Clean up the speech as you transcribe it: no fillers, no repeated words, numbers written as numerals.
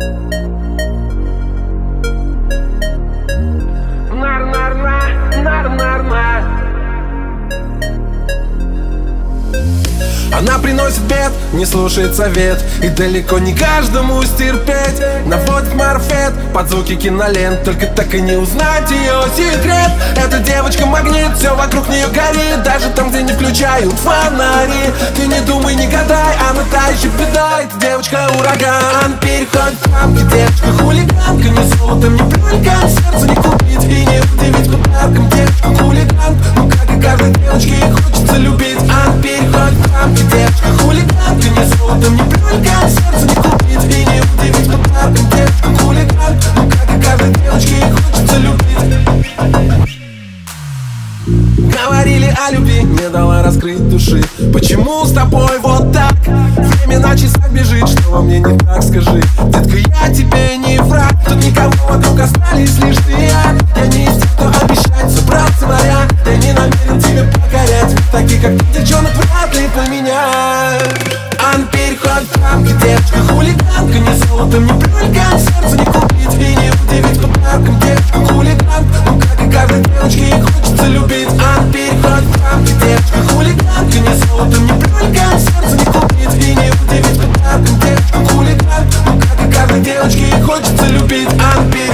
Она приносит бед, не слушает совет, и далеко не каждому стерпеть. Наводит марафет под звуки кинолент, только так и не узнать ее секрет. Эта девочка магнит, все вокруг нее горит, даже там, где не включают фонари. Ты не думай, не гадай, она та еще беда. Эта девочка ураган, переходит рамки. Девочка хулиганка, ни золотом, ни брюлькам сердце не купить и не удивить подарком. Девочка хулиган, ну как и каждой девочке, ей хочется любить. Она переходит рамки. Девочка хулиганка, ни золотом, ни брюлькам сердце не купить и не удивить подарком. Девочка хулиган, ну как и каждой девочке, ей хочется любить. Говорили о любви, не дала раскрыть души. Почему с тобой вот так? Время на часах бежит, что во мне не так, скажи. Детка, я тебе не враг, тут никого вокруг остались лишь ты и я. Я не из тех, кто обещает собраться моря. Я не намерен тебя покорять, такие как ты, девчонок, вряд ли поменяют. Она переходит рамки, девочка хулиганка, ни золотом, ни брюлькам сердце не купить и не удивить подарком. Девочка хулиганка, ну как и каждой девочке, ей хочется любить. Она переходит рамки, девочка хулиганка, ни золотом, ни брюлькам сердце не купить и не удивить подарком. Девочка хулиганка, ну как и каждой девочке, ей хочется любить. Она